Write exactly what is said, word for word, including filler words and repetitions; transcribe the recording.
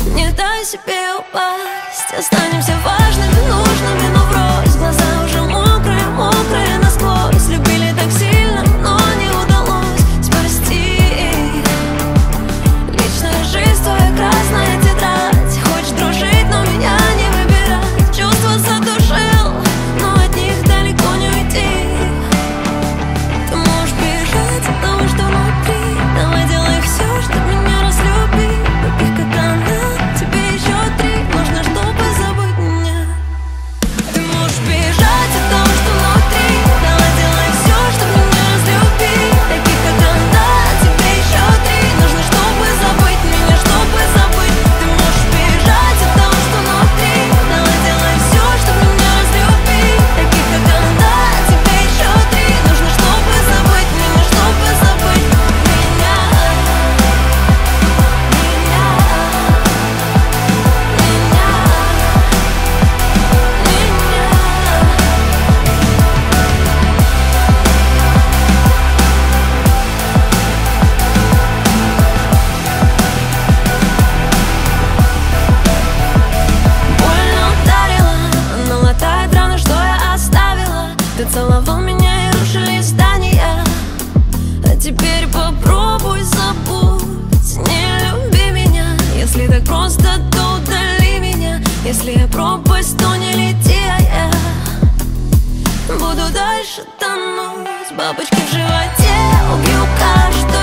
Не дай себе упасть. Останемся важными, нужными, но врозь. Глаза уже мокрые, мокрые насквозь. Любили так сильно, но не удалось спасти. Личная жизнь твоя красная тетрадь. Хочешь дружить, но меня не выбирать. Чувства задушил, но от них далеко не уйти. Ты можешь бежать от того, что внутри. Давай делай все, чтоб меня разлюбить. Таких как она, тебе еще три. Нужно, чтобы забыть меня. Ты можешь бежать от того, что внутри. Давай делай все, чтоб меня разлюбить. Таких как она, тебе еще три. Нужно, чтобы забыть меня, чтобы забыть. Ты можешь бежать от того, что внутри. Давай делай все, чтоб меня разлюбить. Таких как она, тебе еще три. Нужно, чтобы забыть меня, чтобы забыть меня. Больно ударила, она латает раны, что я оставила. Ты целовал меня и рушили здания. А теперь попробуй забудь. Не люби меня. Если так просто, то удали меня. Если я пропасть, то не лети, а я буду дальше тонуть. Бабочки в животе убью каждую.